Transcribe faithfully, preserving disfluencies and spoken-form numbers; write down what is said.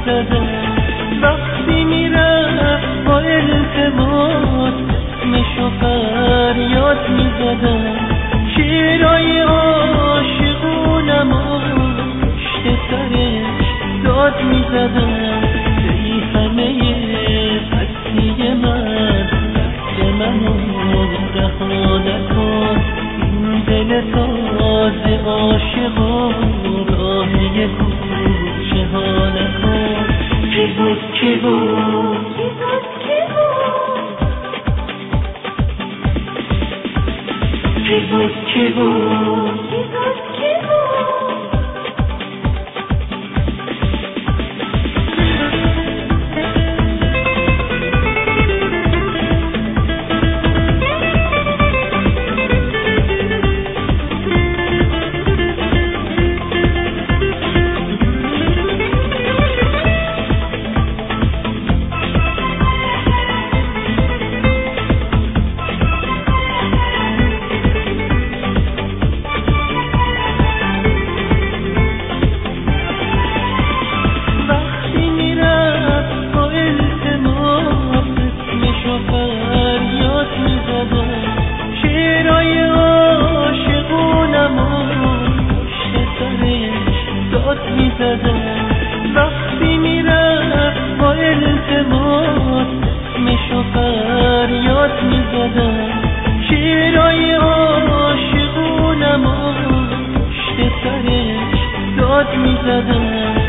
میزدم. وقتی میرفت با التماس اسمشو فریاد میزدم. شعرهای عاشقونمو پشت سرش داد میزدم. ای همه هستی من دست منو رها نکن. این دل تازه عاشقا راهی کوچه ها نکن. کی بود کی بود کی بود کی بود وقتی میرفت با التماس اسمشو فریاد میزدم. شعرهای عاشقونمو پشت سرش داد میزدم.